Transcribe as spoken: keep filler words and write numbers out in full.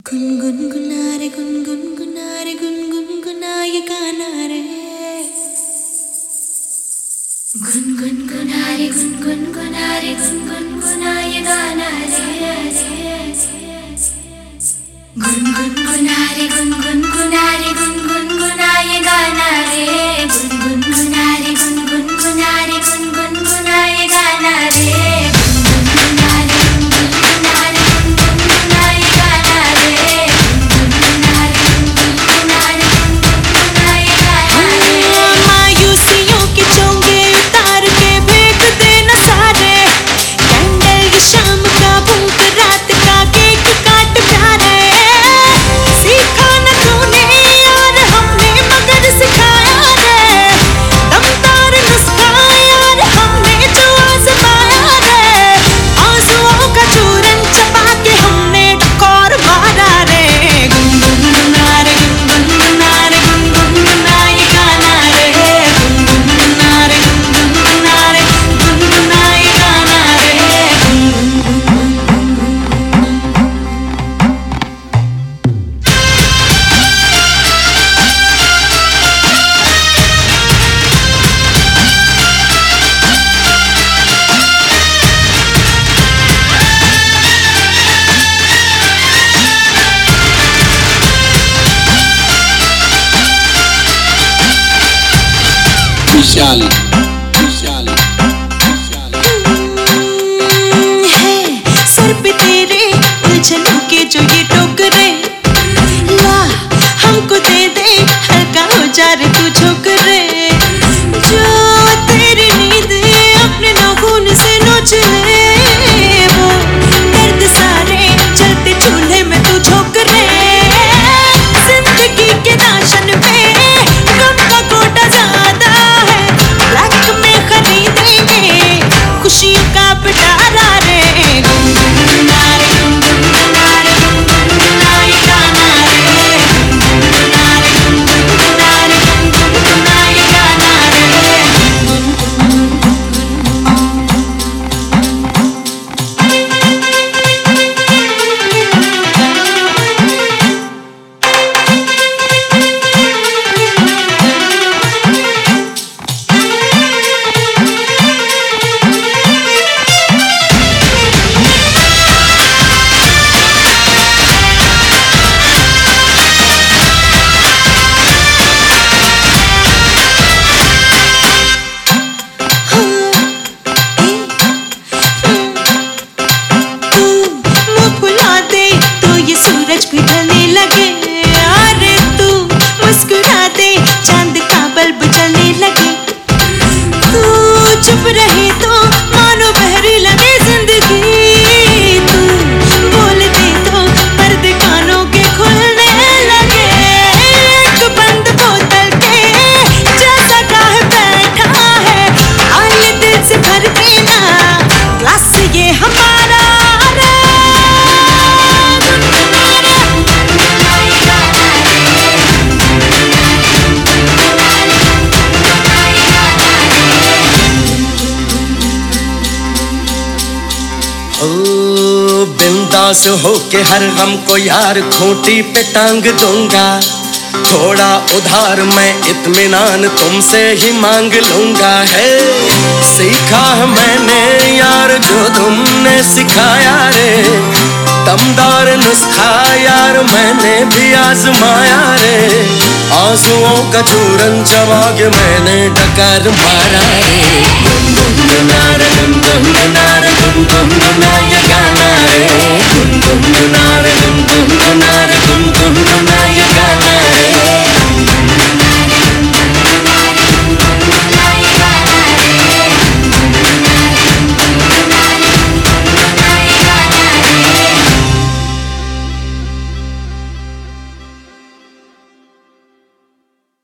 गुनगुना रे गुनगुना रे गुनगुना ये गाना रे गुनगुना रे गुनगुना रे गुनगुना ये गाना रे गुनगुना रे गुनगुना रे गुनगुना ये गाना रे गुनगुना रे गुनगुना रे गुनगुना ये गाना रे खुशहाली खुशहाली है सर पे तेरे उलझनों के जो ये टोकरे ला हमको दे दे हल्का हो जा रे तू झोंकरे जो तेरी नींद अपने नाखून से नोच ले वो दर्द सारे जलते चूल्हे में तू झोंक रे जिंदगी के राशन पे गम का कोटा ज्यादा खुशियों का पिटारा रे गुनगुना रे गुनगुना रे गुनगुना ये गाना रे गुनगुना रे गुनगुना रे गुनगुना ये गाना रे पिघलने लगे अरे तू मुस्कुरा दे चांद का बल्ब जलने लगे तू चुप रहे तो मानो बहरी लगे जिंदगी तू बोल दे तो पर्दे कानों के खुलने लगे एक बंद बोतल के जैसा राह बैठा है आइए दिल से भर देना ग्लास ये हमारा बिंदास होके हर गम को यार खूंटी पे टांग दूंगा थोड़ा उधार मैं इत्मीनान तुमसे ही मांग लूंगा है सीखा है मैंने यार जो तुमने सिखाया रे दमदार नुस्खा यार मैंने भी आजमाया रे आंसुओं का चूरन चबा के मैंने डकार मारा रे